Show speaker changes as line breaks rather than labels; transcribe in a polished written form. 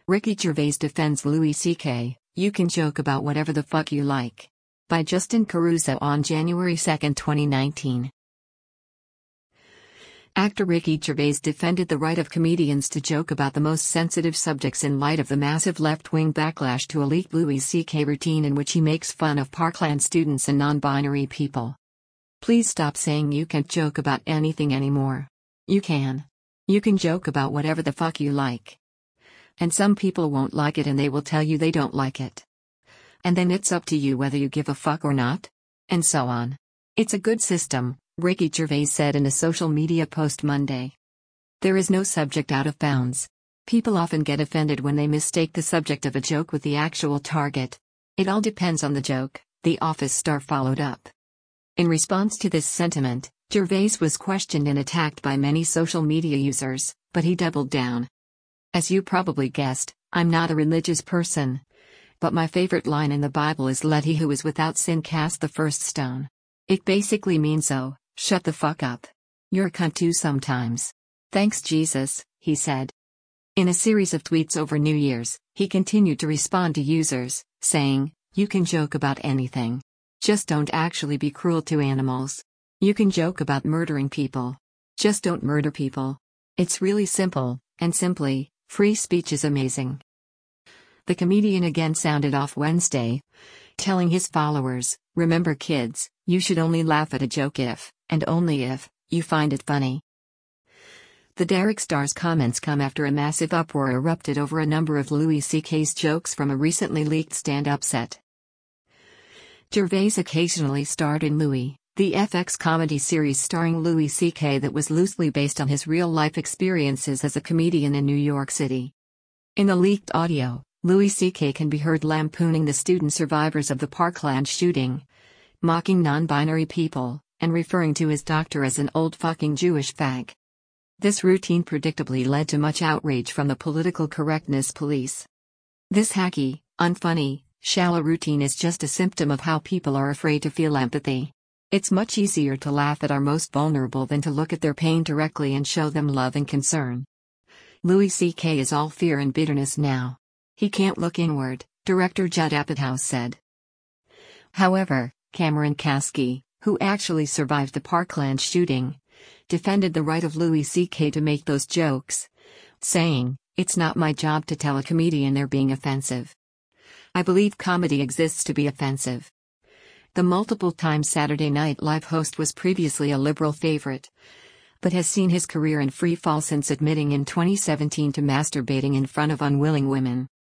Ricky Gervais defends Louis C.K., "You can joke about whatever the fuck you like." By Justin Caruso on January 2, 2019. Actor Ricky Gervais defended the right of comedians to joke about the most sensitive subjects in light of the massive left-wing backlash to a leaked Louis C.K. routine in which he makes fun of Parkland students and non-binary people. "Please stop saying you can't joke about anything anymore. You can. You can joke about whatever the fuck you like. And some people won't like it and they will tell you they don't like it. And then it's up to you whether you give a fuck or not. And so on. It's a good system," Ricky Gervais said in a social media post Monday. "There is no subject out of bounds. People often get offended when they mistake the subject of a joke with the actual target. It all depends on the joke," the Office star followed up. In response to this sentiment, Gervais was questioned and attacked by many social media users, but he doubled down. "As you probably guessed, I'm not a religious person. But my favorite line in the Bible is 'Let he who is without sin cast the first stone.' It basically means shut the fuck up. You're a cunt too sometimes. Thanks Jesus," he said. In a series of tweets over New Year's, he continued to respond to users, saying, "You can joke about anything. Just don't actually be cruel to animals. You can joke about murdering people. Just don't murder people. It's really simple, and simply, free speech is amazing." The comedian again sounded off Wednesday, telling his followers, "Remember kids, you should only laugh at a joke if, and only if, you find it funny." The Derek star's comments come after a massive uproar erupted over a number of Louis C.K.'s jokes from a recently leaked stand-up set. Gervais occasionally starred in Louis, the FX comedy series starring Louis C.K. that was loosely based on his real-life experiences as a comedian in New York City. In the leaked audio, Louis C.K. can be heard lampooning the student survivors of the Parkland shooting, mocking non-binary people, and referring to his doctor as an old fucking Jewish fag. This routine predictably led to much outrage from the political correctness police. This hacky, unfunny, shallow routine is just a symptom of how people are afraid to feel empathy. It's much easier to laugh at our most vulnerable than to look at their pain directly and show them love and concern. Louis C.K. is all fear and bitterness now. He can't look inward, director Judd Apatow said. However, Cameron Kasky, who actually survived the Parkland shooting, defended the right of Louis C.K. to make those jokes, saying, "It's not my job to tell a comedian they're being offensive. I believe comedy exists to be offensive." The multiple-time Saturday Night Live host was previously a liberal favorite, but has seen his career in free fall since admitting in 2017 to masturbating in front of unwilling women.